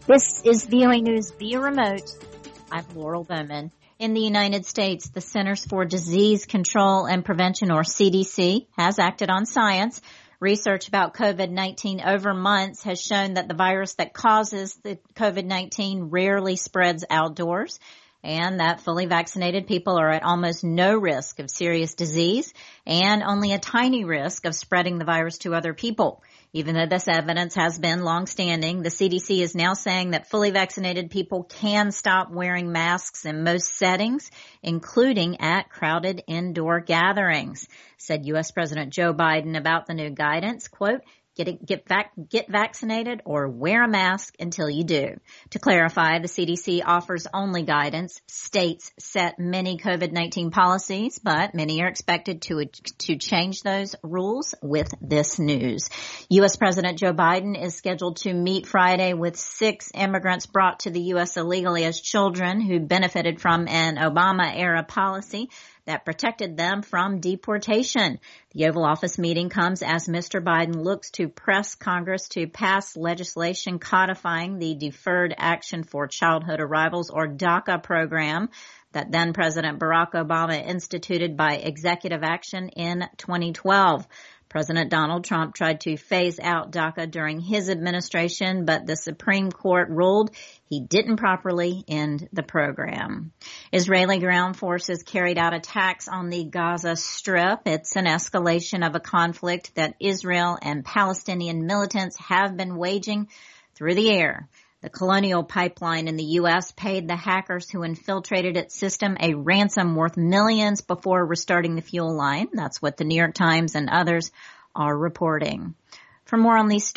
This is VOA News via remote. I'm Laurel Bowman. In the United States, the Centers for Disease Control and Prevention, or CDC, has acted on science. Research about COVID-19 over months has shown that the virus that causes the COVID-19 rarely spreads outdoors, and that fully vaccinated people are at almost no risk of serious disease and only a tiny risk of spreading the virus to other people. Even though this evidence has been longstanding, the CDC is now saying that fully vaccinated people can stop wearing masks in most settings, including at crowded indoor gatherings. Said U.S. President Joe Biden about the new guidance, quote, get vaccinated or wear a mask until you do. To clarify, the CDC offers only guidance. States set many COVID-19 policies, but many are expected to change those rules with this news. U.S. President Joe Biden is scheduled to meet Friday with 6 immigrants brought to the U.S. illegally as children who benefited from an Obama-era policy that protected them from deportation. The Oval Office meeting comes as Mr. Biden looks to press Congress to pass legislation codifying the Deferred Action for Childhood Arrivals, or DACA program, that then President Barack Obama instituted by executive action in 2012. President Donald Trump tried to phase out DACA during his administration, but the Supreme Court ruled he didn't properly end the program. Israeli ground forces carried out attacks on the Gaza Strip. It's an escalation of a conflict that Israel and Palestinian militants have been waging through the air. The Colonial Pipeline in the U.S. paid the hackers who infiltrated its system a ransom worth millions before restarting the fuel line. That's what the New York Times and others are reporting. For more on these stories,